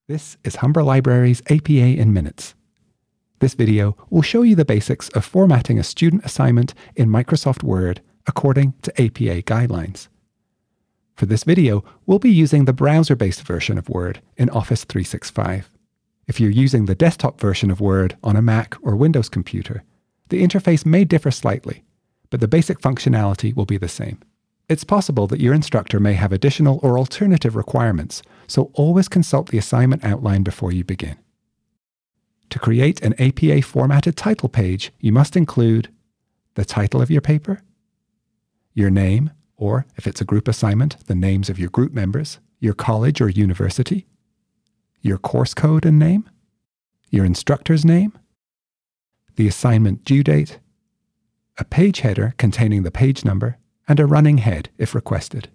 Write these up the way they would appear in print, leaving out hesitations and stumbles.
This is Humber Library's APA in Minutes. This video will show you the basics of formatting a student assignment in Microsoft Word according to APA guidelines. For this video, we'll be using the browser-based version of Word in Office 365. If you're using the desktop version of Word on a Mac or Windows computer, the interface may differ slightly, but the basic functionality will be the same. It's possible that your instructor may have additional or alternative requirements, so always consult the assignment outline before you begin. To create an APA formatted title page, you must include the title of your paper, your name, or if it's a group assignment, the names of your group members, your college or university, your course code and name, your instructor's name, the assignment due date, a page header containing the page number, and a running head if requested.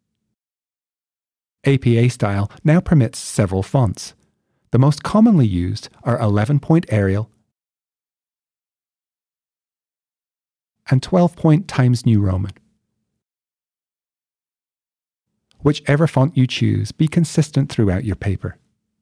APA Style now permits several fonts. The most commonly used are 11-point Arial and 12-point Times New Roman. Whichever font you choose, be consistent throughout your paper.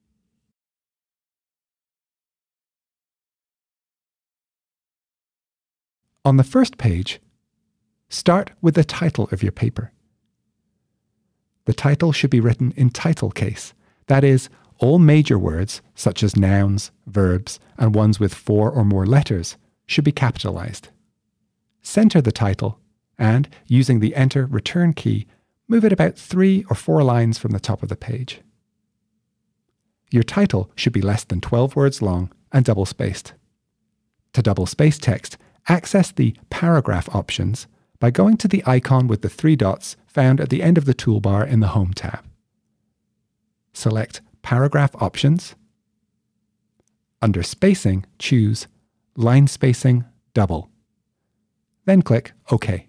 On the first page, start with the title of your paper. The title should be written in title case, that is, all major words, such as nouns, verbs, and ones with 4 or more letters, should be capitalized. Center the title, and, using the Enter Return key, move it about 3 or 4 lines from the top of the page. Your title should be less than 12 words long and double-spaced. To double-space text, access the Paragraph options by going to the icon with the 3 dots found at the end of the toolbar in the Home tab. Select Paragraph Options. Under Spacing, choose Line Spacing Double. Then click OK.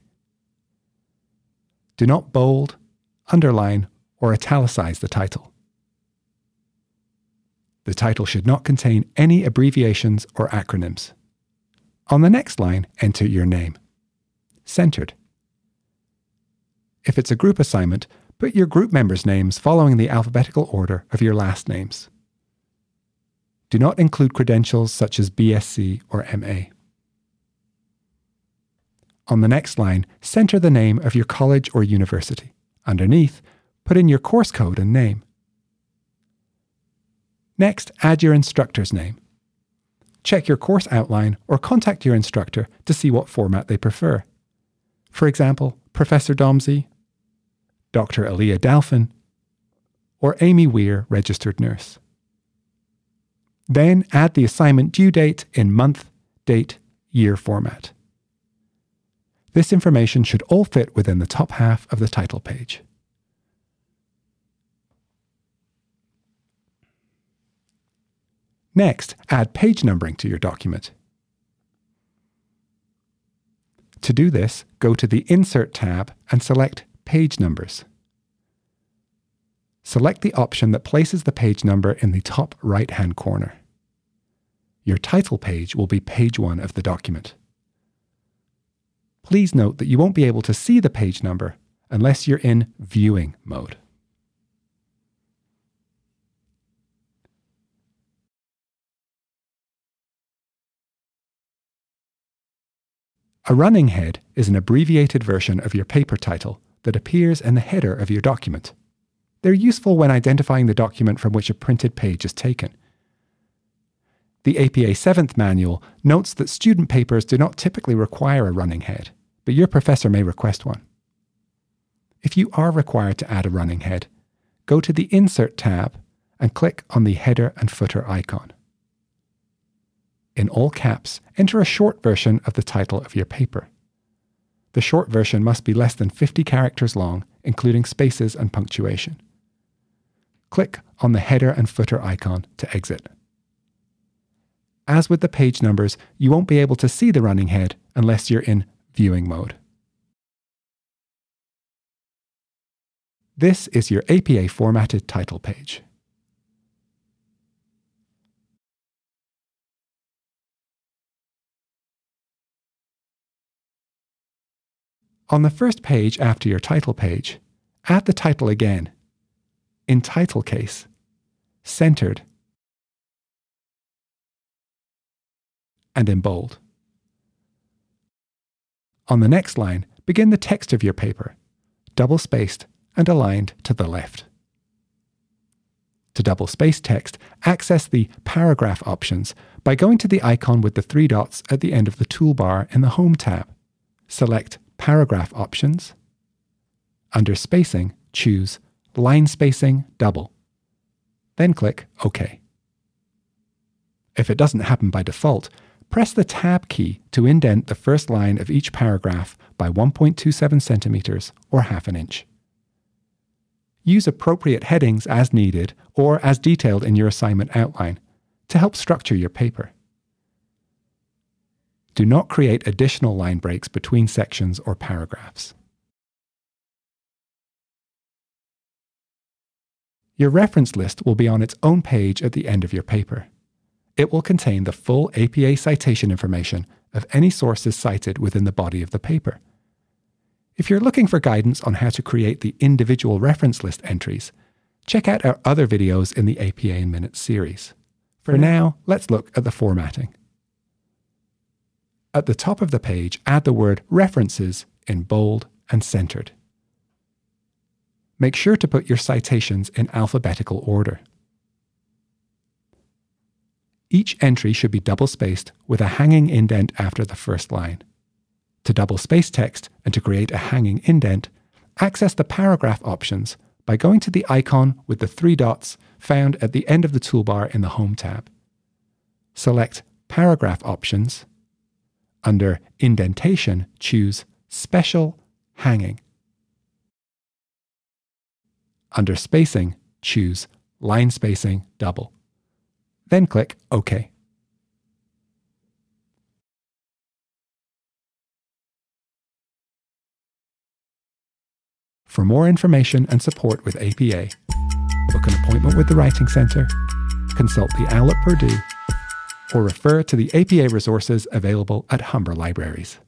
Do not bold, underline, or italicize the title. The title should not contain any abbreviations or acronyms. On the next line, enter your name. Centered. If it's a group assignment, put your group members' names following the alphabetical order of your last names. Do not include credentials such as BSc or MA. On the next line, center the name of your college or university. Underneath, put in your course code and name. Next, add your instructor's name. Check your course outline or contact your instructor to see what format they prefer. For example, Professor Domsey, Dr. Aaliyah Dalfin, or Amy Weir, Registered Nurse. Then add the assignment due date in month, date, year format. This information should all fit within the top half of the title page. Next, add page numbering to your document. To do this, go to the Insert tab and select Page Numbers. Select the option that places the page number in the top right-hand corner. Your title page will be page 1 of the document. Please note that you won't be able to see the page number unless you're in viewing mode. A running head is an abbreviated version of your paper title that appears in the header of your document. They're useful when identifying the document from which a printed page is taken. The APA 7th manual notes that student papers do not typically require a running head, but your professor may request one. If you are required to add a running head, go to the Insert tab and click on the header and footer icon. In all caps, enter a short version of the title of your paper. The short version must be less than 50 characters long, including spaces and punctuation. Click on the header and footer icon to exit. As with the page numbers, you won't be able to see the running head unless you're in viewing mode. This is your APA formatted title page. On the first page after your title page, add the title again, in title case, centered, and in bold. On the next line, begin the text of your paper, double-spaced and aligned to the left. To double-space text, access the Paragraph options by going to the icon with the 3 dots at the end of the toolbar in the Home tab. Select Paragraph Options. Under Spacing, choose Line Spacing Double. Then click OK. If it doesn't happen by default, press the Tab key to indent the first line of each paragraph by 1.27 centimeters or half an inch. Use appropriate headings as needed or as detailed in your assignment outline to help structure your paper. Do not create additional line breaks between sections or paragraphs. Your reference list will be on its own page at the end of your paper. It will contain the full APA citation information of any sources cited within the body of the paper. If you're looking for guidance on how to create the individual reference list entries, check out our other videos in the APA in Minutes series. For now, let's look at the formatting. At the top of the page, add the word References in bold and centered. Make sure to put your citations in alphabetical order. Each entry should be double-spaced with a hanging indent after the first line. To double-space text and to create a hanging indent, access the Paragraph options by going to the icon with the 3 dots found at the end of the toolbar in the Home tab. Select Paragraph Options. Under Indentation, choose Special Hanging. Under Spacing, choose Line Spacing Double. Then click OK. For more information and support with APA, book an appointment with the Writing Centre, consult the OWL at Purdue, or refer to the APA resources available at Humber Libraries.